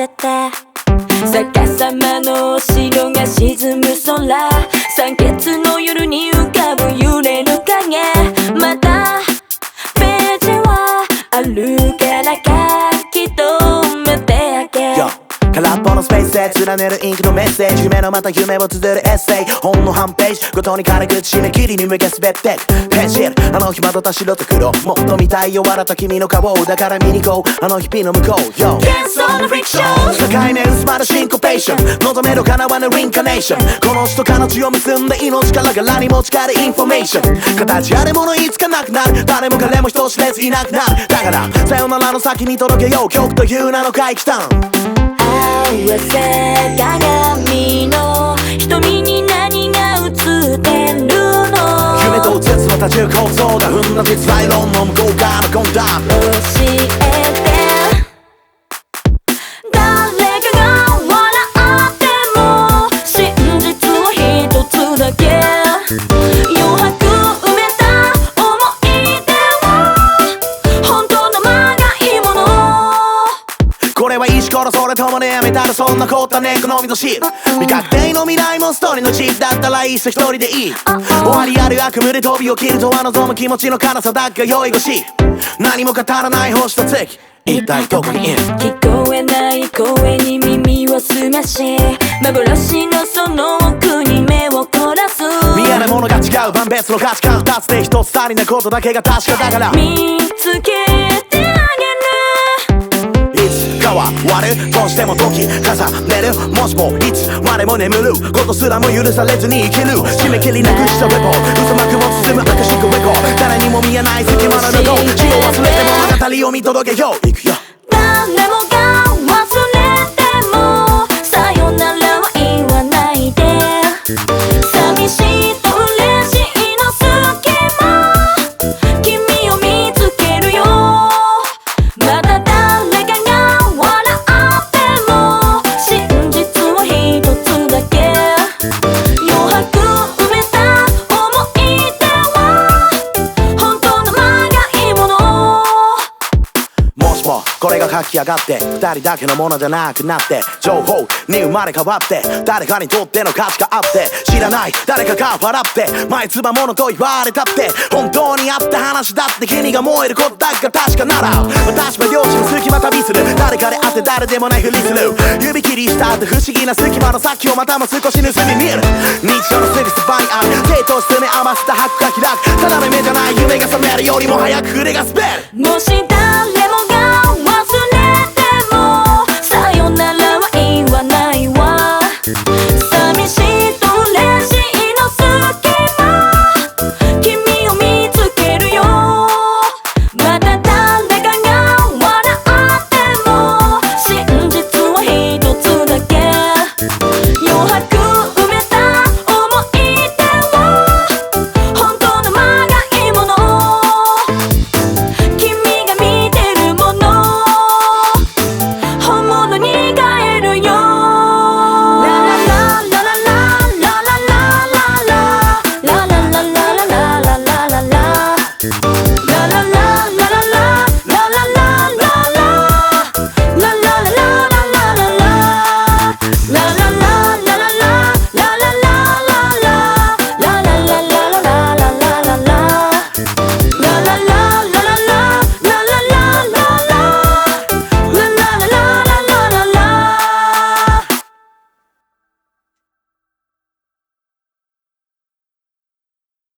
せて逆さまのお城が沈む空、酸欠の夜に浮かぶ揺れる影、またページはあるから書き留めてあげ、 空っぽのスペースで連ねるインクのメッセージ、夢のまた夢を綴るエッセイ、本の半ページごとに軽く締め切りに向け滑ってペンシル、あの日まどった白と黒、もっと見たいよ笑った君の顔、だから見に行こうあの日々の向こう、Yo Cancel the freak show 境目薄まるシンコペーション、望める叶わぬリンカネーション、この人彼女を結んで命からがらに持ち帰るインフォメーション、形あるものいつかなくなる、誰も彼も人知れずいなくなる、だからさよならの先に届けよう曲という名の回帰ターン、 合わせ鏡の瞳に何が映ってるの、 夢と絶の多重構造だ、踏んだ鉄アイロンの向こう側のコンダム、 教えて誰かが笑っても真実は一つだけ、余白埋めた思い出は本当のまがいもの、 これは石ころそれともねやめたらそんなこったね好みと知る、未確定の未来もストーリーのチープだったらいっそ一人でいい、終わりある悪夢で飛び起きるとは望む気持ちの辛さだけが酔い越し、何も語らない星と月一体どこにいる、 聞こえない声に耳を澄まし幻のその奥に目を凝らす、 見えるものが違う万別の価値観、二つで一つ足りないことだけが確かだから見つけてあげる、 いつかは終わるどうしても時重ねる、もしもいつまでも眠ることすらも許されずに生きる、締め切りなくしたレポ嘘幕を包むアカシックレコー、誰にも見えない隙間の向こう、血を忘れて物語を見届けよう、いくよ誰もが忘れてもさよならは言わないで、寂しいと嬉しいの隙間君を見つけるよ、また誰かが笑っても真実は一つだけ、余白埋めた思い出は本当のまがいもの、 もしもこれが書き上がって二人だけのものじゃなくなって、情報に生まれ変わって誰かにとっての価値があって、知らない誰かが笑って前つばものと言われたって、本当にあった話だって君が燃えることだが確かなら、私は両親の隙間旅する、誰かであって誰でもないふりする、指切りしたって不思議な隙間の先をまたも少し盗み見る、日常のすぐそばにある手と進め合わせた白が開く、ただの夢じゃない夢が覚めるよりも早く筆が滑る、 もし誰